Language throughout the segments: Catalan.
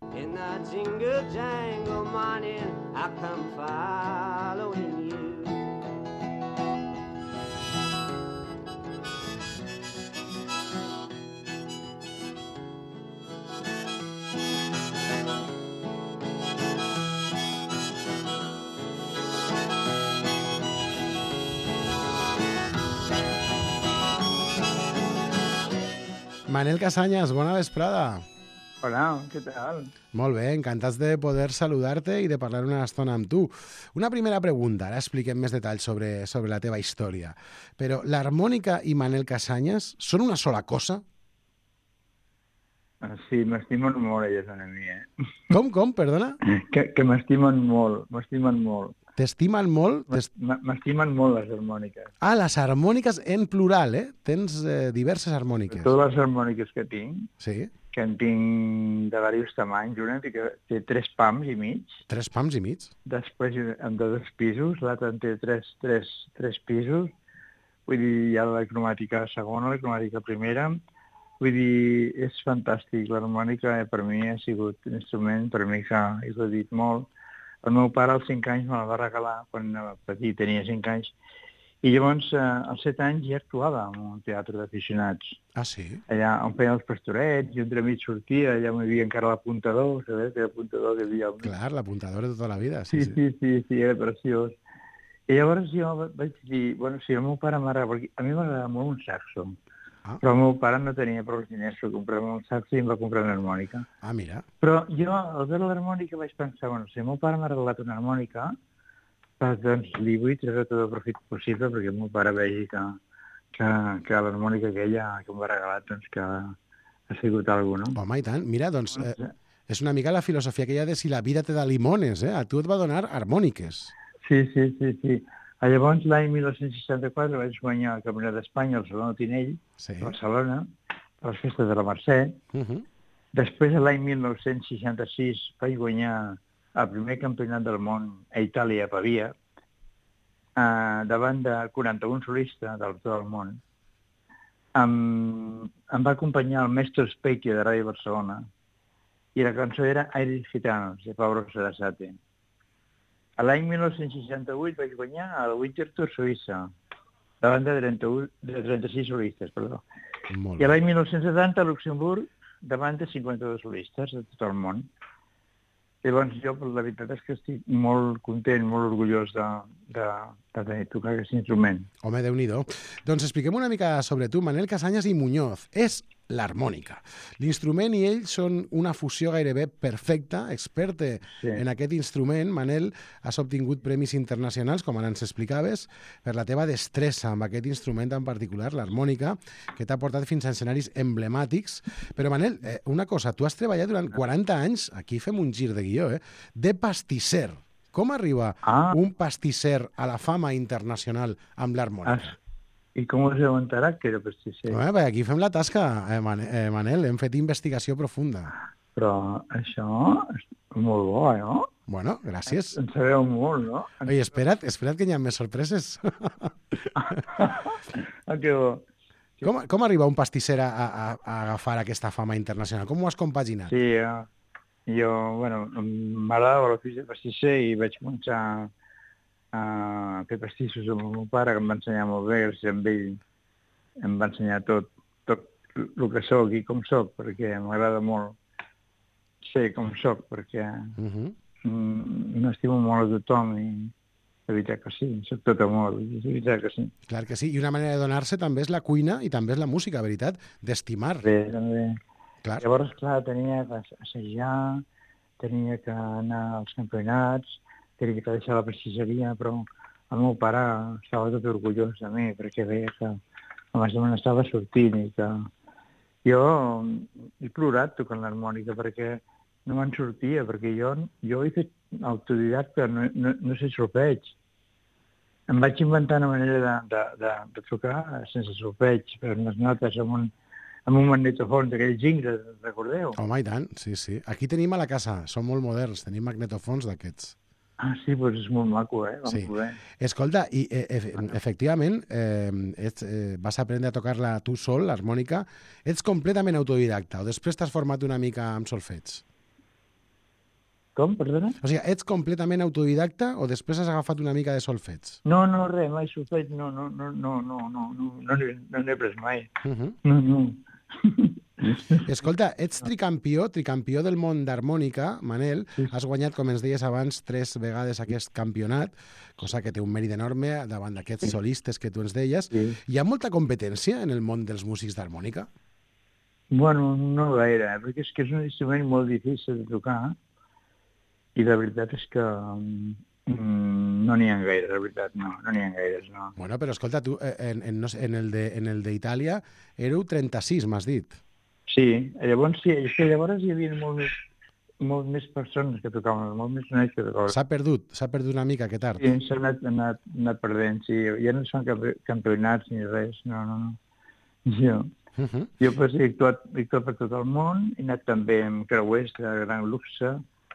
In the jingle jangle morning, I come following you. Manel Casañas, bona vesprada. Hola, què tal? Molt bé, encantats de poder saludar-te i de parlar una estona amb tu. Una primera pregunta, ara expliquem més detalls sobre la teva història. Però l'harmònica i Manel Casañas són una sola cosa? Sí, m'estimen molt elles a mi, Com, perdona? Que m'estimen molt. T'estimen molt? M'estimen molt les harmòniques. Ah, les harmòniques en plural, eh? Tens diverses harmòniques. Totes les harmòniques que tinc, Sí, que en tinc de diversos tamanys, una té 3 pams i mig, 3 pams i mig. després en de 2 pisos, l'altra en té 3 pisos, vull dir, hi ha la cromàtica segona, la cromàtica primera, vull dir, és fantàstic. L'harmònica per mi ha sigut un instrument, per mi que he gaudit molt. El meu pare als 5 anys me la va regalar quan era petit, tenia 5 anys, i llavors als 7 anys ja actuava en un teatre d'aficionats. Ah, sí? Allà on feien els pastorets, i entremig sortia, allà on hi havia encara l'apuntador, sabeu? Que l'apuntador que hi havia... Clar, l'apuntador de tota la vida. Sí, era preciós. I llavors jo vaig dir, bueno, si el meu pare m'agrada, perquè a mi m'agrada molt un saxo, però el meu pare no tenia prou diners per comprar-me un saxo i em va comprar una harmònica. Ah, mira. Però jo, al veure l'harmònica, vaig pensar, bueno, si el meu pare m'ha regalat una harmònica, doncs li vull treure tot el profit possible perquè el meu pare vegi que l'harmònica aquella que em va regalar, doncs que ha sigut alguna cosa, no? Home, i tant. Mira, doncs, és una mica la filosofia que hi ha de si la vida te da limones, eh? A tu et va donar harmòniques. Sí. Llavors, l'any 1964 vaig guanyar el Campionat d'Espanya al Saló de Tinell, a Barcelona, a les festes de la Mercè. Després, l'any 1966, vaig guanyar el primer campionat del món a Itàlia, a Pavia, davant de 41 solistes del tot el món. Em va acompanyar el Mestre Specchio de Ràdio Barcelona i la cançó era Aires Gitanos, de Pablo Sarasate. L'any 1968 vaig guanyar el Winterthur Suïssa, davant de 36 solistes, perdó. I l'any 1970 a Luxemburg, davant de 52 solistes de tot el món. Llavors jo, la veritat és que estic molt content, molt orgullós de tocar aquest instrument. Home, Déu-n'hi-do. Doncs expliquem una mica sobre tu. Manel Casañas i Muñoz és l'harmònica. L'instrument i ell són una fusió gairebé perfecta. Experte en aquest instrument, Manel, has obtingut premis internacionals, com ara ens explicaves, per la teva destressa amb aquest instrument en particular, l'harmònica, que t'ha portat fins a escenaris emblemàtics. Però, Manel, una cosa, tu has treballat durant 40 anys, aquí fem un gir de guió, de pastisser. Com arriba un pastisser a la fama internacional amb l'harmònica? I com us heu enterat que era pastisser? Aquí fem la tasca, Manel, hem fet investigació profunda. Però això és molt bo, no? Bueno, gràcies. En sabeu molt, no? Oi, espera't que hi ha més sorpreses. Que bo. Com arriba un pastisser a agafar aquesta fama internacional? Com ho has compaginat? Sí, jo, bueno, m'agradava l'ofici de pastisser i vaig començar a fer pastissos amb el meu pare, que em va ensenyar molt bé, gràcies a ell em va ensenyar tot el que soc i com soc, perquè m'agrada molt ser com soc, perquè m'estimo molt a tothom i de veritat que sí, soc tot amor, de veritat que sí. Clar que sí, i una manera de donar-se també és la cuina i també és la música, veritat, d'estimar. Bé, també. Clar. Llavors, clar, tenia que assajar, tenia que anar als campionats, tenia que deixar la pastisseria, però el meu pare estava tot orgullós de mi, perquè veia que més o menys estava sortint i que jo he plorat tocant l'harmònica perquè no me'n sortia, perquè jo he fet autodidacta, no sé solfeig. Em vaig inventar una manera de tocar sense solfeig, per unes notes amb un magnetofon d'aquells jingles, recordeu? Home, i tant, sí. Aquí tenim a la casa, som molt moderns, tenim magnetofons d'aquests. Ah, sí, doncs és molt maco, Sí. Escolta, i efectivament vas aprendre a tocar-la tu sol, l'harmònica. Ets completament autodidacta o després t'has format una mica amb solfeig? Com, perdona? O sigui, ets completament autodidacta o després has agafat una mica de solfeig? No, res, mai solfeig, no n'he pres mai. No. Escolta, ets tricampió del món d'harmònica, Manel. Has guanyat, com ens deies abans, 3 vegades aquest campionat, cosa que té un mèrit enorme davant d'aquests solistes que tu ens deies. Sí. Hi ha molta competència en el món dels músics d'harmònica? Bueno, no gaire, perquè és que és un instrument molt difícil de tocar i la veritat és que no n'hi ha gaire, la veritat, no n'hi ha gaires, no. Bueno, però escolta, tu en el d'Itàlia éreu 36, m'has dit. Sí, llavors sí, és que llavors hi havia molt més persones que tocaven, molt més nois que tocaven. S'ha perdut una mica aquest art. Sí, s'ha anat perdent, sí, ja no es fan campionats ni res, no. Jo pues, he actuat per tot el món, he anat també amb creuers de gran luxe,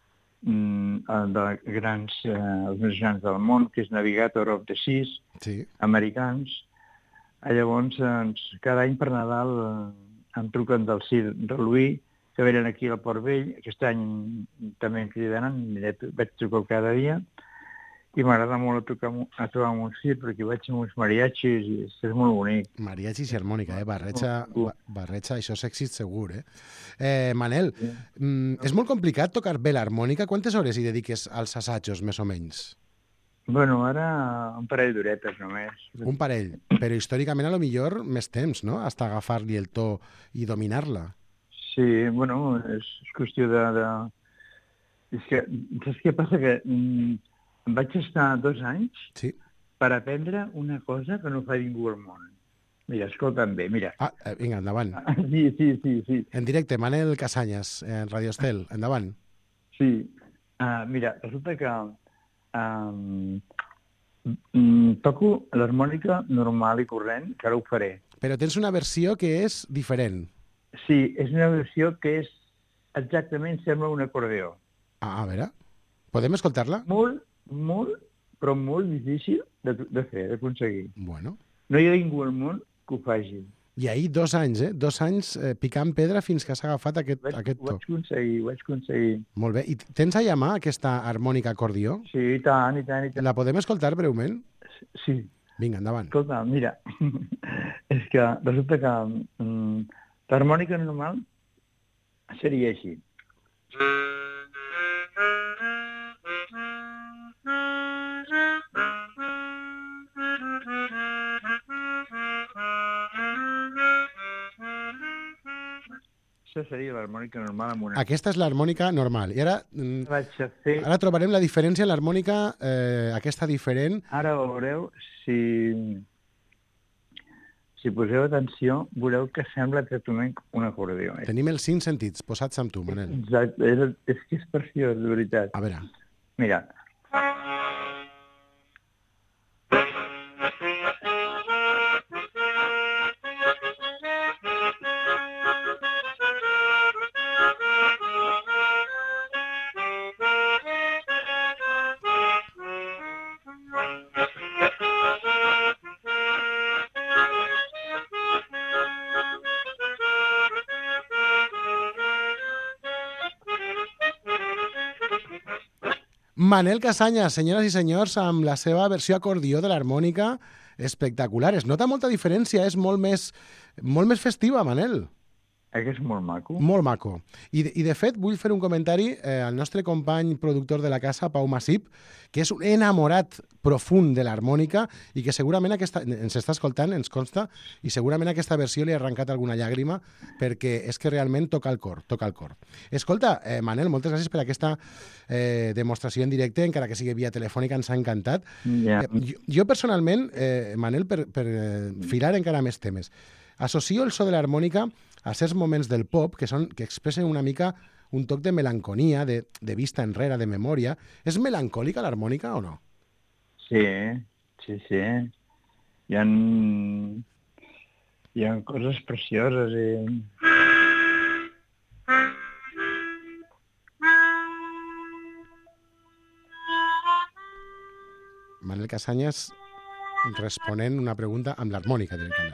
els més grans del món, que és Navigator of the Seas, americans. Llavors, cada any per Nadal em truquen del Circ de Louis, que venen aquí al Port Vell. Aquest any també em cridaran, vaig trucar cada dia, i m'agrada molt a trobar amb un circ, perquè vaig amb uns mariachis i és molt bonic. Mariachis i harmònica, barreja, això és èxit segur, Manel, és molt complicat tocar bé l'harmònica? Quantes hores hi dediques als assajos, més o menys? Bueno, ara un parell d'horetes només. Un parell, però històricament a lo millor més temps, no?, hasta agafar-li el to i dominar-la. Sí, bueno, és qüestió de... És que, saps què passa? Que vaig estar 2 anys per aprendre una cosa que no fa ningú al món. Mira, escolta'm bé, mira. Vinga, endavant. Sí. En directe, Manel Casanyes, en Radio Estel, endavant. Sí, mira, resulta que toco l'harmònica normal i corrent, que ara ho faré. Però tens una versió que és diferent. Sí, és una versió que és exactament, sembla un acordeó. A veure, podem escoltar-la? Molt, però molt difícil de fer, d'aconseguir. Bueno. No hi ha ningú al món que ho faci. I ahir 2 anys, 2 anys picant pedra fins que s'ha agafat aquest to. Ho vaig aconseguir. Molt bé. I tens a mà aquesta harmònica acordió? Sí, i tant. La podem escoltar breument? Sí. Vinga, endavant. Escolta, mira, és que resulta que l'harmònica normal seria així. Això seria l'harmònica normal amb una... Aquesta és l'harmònica normal. I ara, ara trobarem la diferència en l'harmònica, aquesta diferent. Ara veureu, si poseu atenció, veureu que sembla exactament un acordeó. Tenim els 5 sentits posats amb tu, Manel. Exacte, és que és preciós, de veritat. A veure. Mira. Manel Casanyes, senyores i senyors, amb la seva versió acordió de l'harmònica espectacular. Es nota molta diferència, és molt més festiva, Manel. Que és molt maco. Molt maco. I de fet, vull fer un comentari al nostre company productor de la casa, Pau Massip, que és un enamorat profund de l'harmònica i que segurament ens està escoltant, ens consta, i segurament aquesta versió li ha arrencat alguna llàgrima perquè és que realment toca el cor. Escolta, Manel, moltes gràcies per aquesta demostració en directe, encara que sigui via telefònica, ens ha encantat. Yeah. Jo personalment, Manel, per filar encara més temes, associo el so de l'harmònica a certs moments del pop que expressen una mica un toc de melanconia, de vista enrere, de memòria. És melancòlica l'harmònica o no? Sí. Hi ha coses precioses i... Manel Casanyes responent una pregunta amb l'harmònica directament.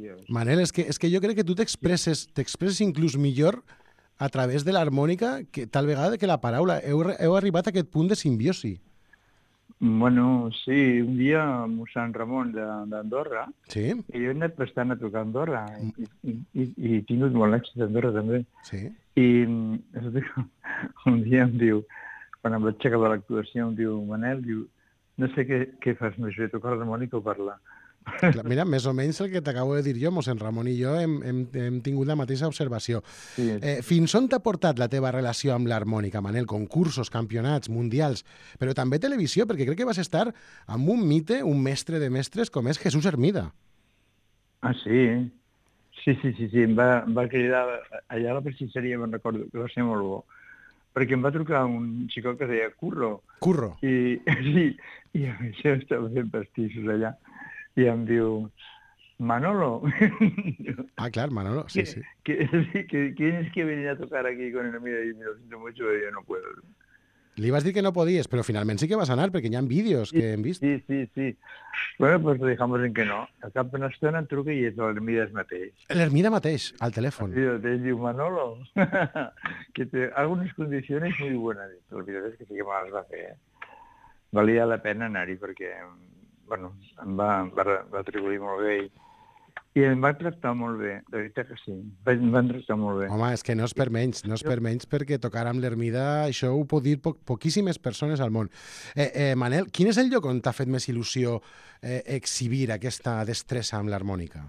meravellós. Manel, és que jo crec que tu t'expresses inclús millor a través de l'harmònica que tal vegada que la paraula. Heu arribat a aquest punt de simbiosi. Bueno, sí, un dia a mossèn Ramon d'Andorra, Sí? i jo he anat bastant a tocar a Andorra, i he tingut molt èxit a Andorra també. Sí. I un dia em diu, quan em vaig aixecar de l'actuació, em diu, Manel, diu, no sé què fas més bé, tocar l'harmònica o parlar. Mira, més o menys el que t'acabo de dir jo, mossèn Ramon i jo hem tingut la mateixa observació. Sí, Fins on t'ha portat la teva relació amb l'harmònica, Manel? Concursos, campionats, mundials, però també televisió, perquè crec que vas estar amb un mite, un mestre de mestres com és Jesús Hermida. Ah, sí? Sí, em va cridar allà a la pastisseria, me'n recordo, que va ser molt bo, perquè em va trucar un xicot que es deia Curro. Curro. I això estava fent pastissos allà. I em diu, Manolo. Ah, clar, Manolo, sí. ¿Quién es que venía a tocar aquí con el amigo? Y me lo siento mucho, yo no puedo. Li vas dir que no podies, però finalment sí que vas anar, perquè hi ha vídeos que hem vist. Sí. Bueno, pues lo dejamos en que no. Al cap d'una estona em truca i és l'Hermida mateix. L'Hermida mateix, al telèfon. Sí, ell diu, Manolo, que te hago unas condiciones muy buenas. La veritat és que sí que me les va fer. Valia la pena anar-hi perquè, bueno, em va atribuir molt bé i em van tractar molt bé, de veritat que sí, em van tractar molt bé. Home, és que no és per menys, perquè tocar amb l'Hermida, això ho pot dir poquíssimes persones al món. Manel, quin és el lloc on t'ha fet més il·lusió exhibir aquesta destressa amb l'harmònica?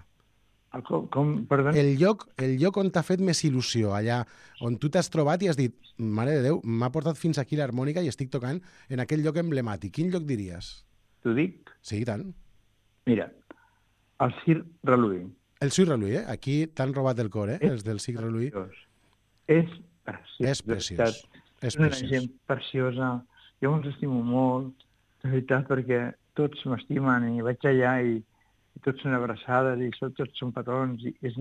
Perdó? El lloc on t'ha fet més il·lusió, allà on tu t'has trobat i has dit, mare de Déu, m'ha portat fins aquí l'harmònica i estic tocant en aquell lloc emblemàtic. Quin lloc diries? T'ho dic? Sí, i tant. Mira, el Circ Reluí. El Circ Reluí, Aquí t'han robat el cor, els del Circ Reluí. És preciós. És preciós. És una gent preciosa. Jo els estimo molt, de veritat, perquè tots m'estimen i vaig allà i tots són abraçades i tots són petons. I és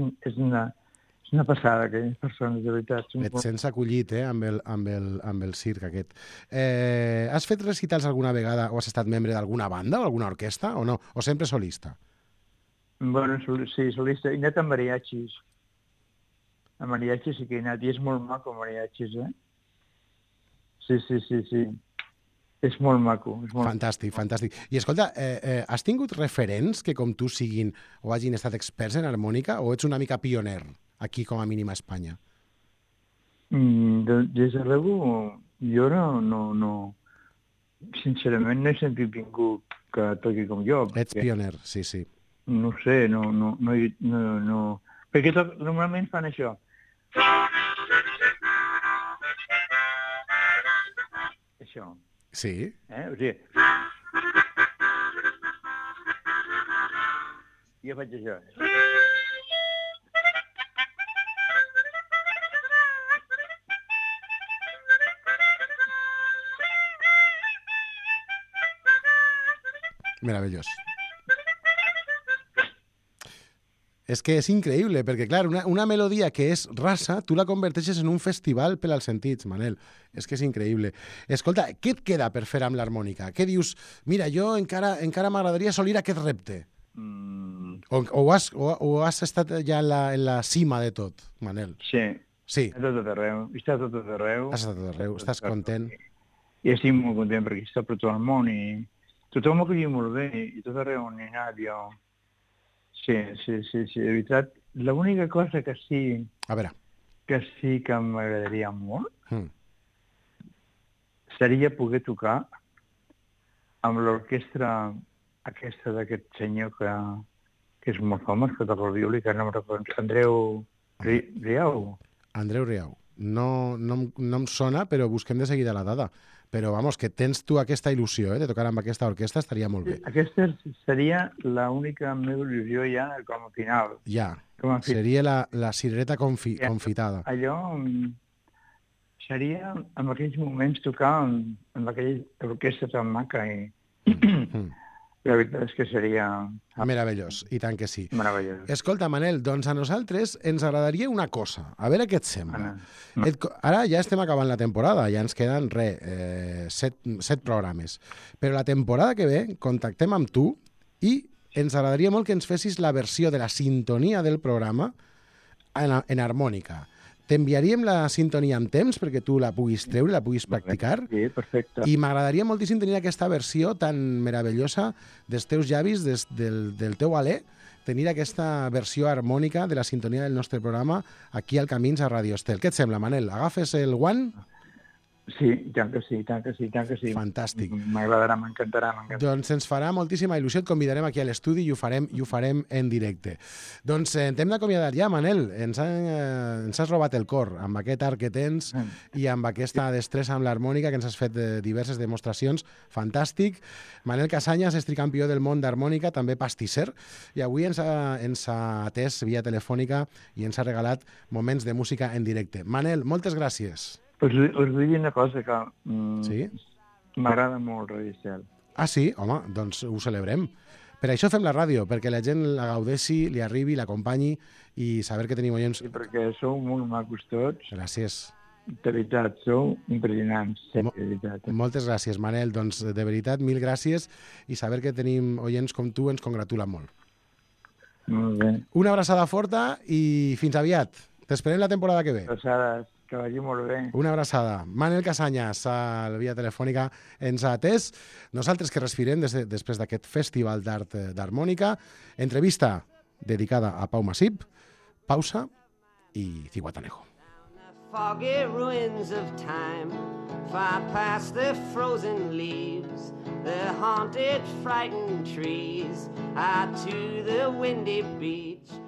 una passada, aquelles persones, de veritat. Et sents acollit, amb el circ aquest. Has fet recitals alguna vegada o has estat membre d'alguna banda o alguna orquestra o no? O sempre solista? Bueno, sí, solista. He anat amb mariachis. A mariachis sí que he anat. I és molt maco, mariachis, Sí. És molt maco. Fantàstic. I escolta, has tingut referents que com tu siguin o hagin estat experts en harmònica o ets una mica pioner aquí com a mínim a Espanya? Des de luego, jo no... Sincerament no he sentit ningú que toqui com jo. Ets pioner, sí. No sé, no. Perquè normalment fan això. Això. Sí? O sigui... Jo faig això. Meravellós. És que és increïble, perquè, clar, una melodia que és rasa, tu la converteixes en un festival per als sentits, Manel. És que és increïble. Escolta, què et queda per fer amb l'harmònica? Què dius? Mira, jo encara m'agradaria assolir aquest repte. O has estat ja en la cima de tot, Manel? Sí. A tot arreu. He estat a tot arreu. Has estat a tot arreu. Estàs content? I estic molt content perquè he estat per tot el món i tothom m'ha acollit molt bé i tot arreu on he anat jo. Sí, de veritat. L'única cosa que sí... A veure. Que sí que m'agradaria molt seria poder tocar amb l'orquestra aquesta d'aquest senyor que és molt famós, que toca el violí, que no em recordo, Andreu Riau. Andreu Riau. No em sona, però busquem de seguida la dada. Però, vamos, que tens tu aquesta il·lusió, de tocar amb aquesta orquestra, estaria molt bé. Aquesta seria l'única meva il·lusió ja com a final. Ja, seria la cirereta confitada. Allò seria, en aquells moments, tocar amb aquella orquestra tan maca i... La veritat és que seria... Meravellós, i tant que sí. Meravellós. Escolta, Manel, doncs a nosaltres ens agradaria una cosa, a veure què et sembla. Ara ja estem acabant la temporada, ja ens queden 7 programes. Però la temporada que ve contactem amb tu i ens agradaria molt que ens fessis la versió de la sintonia del programa en harmònica. T'enviaríem la sintonia amb temps perquè tu la puguis treure, la puguis practicar. Sí, perfecte. I m'agradaria moltíssim tenir aquesta versió tan meravellosa dels teus llavis, del teu alè, tenir aquesta versió harmònica de la sintonia del nostre programa aquí al Camins a Radio Estel. Què et sembla, Manel? Agafes el guant? Sí, tant que sí. Fantàstic. M'agradarà, m'encantarà. Doncs ens farà moltíssima il·lusió, et convidarem aquí a l'estudi i ho farem en directe. Doncs t'hem d'acomiadar ja, Manel. Ens has robat el cor amb aquest art que tens i amb aquesta destressa amb l'harmònica que ens has fet diverses demostracions. Fantàstic. Manel Casanyes és tricampió del món d'harmònica, també pastisser, i avui ens ha atès via telefònica i ens ha regalat moments de música en directe. Manel, moltes gràcies. Us vull dir una cosa, que Sí? m'agrada molt Radio Estel. Ah, sí? Home, doncs ho celebrem. Per això fem la ràdio, perquè la gent la gaudeixi, li arribi, l'acompanyi i saber que tenim oients. Sí, perquè sou molt macos tots. Gràcies. De veritat, sou impressionants. Sí, de veritat. Moltes gràcies, Manel. Doncs, de veritat, mil gràcies i saber que tenim oients com tu ens congratula molt. Molt bé. Una abraçada forta i fins aviat. T'esperem la temporada que ve. Abraçades. Que vagi molt bé. Una abraçada. Manel Casanyes, a la via telefònica, ens ha atès. Nosaltres que respirem després d'aquest festival d'art d'harmònica. Entrevista dedicada a Pau Masip. Pausa i Ciguatanejo. Foggy ruins of time, far past the frozen leaves, the haunted, frightened trees, out to the windy beach.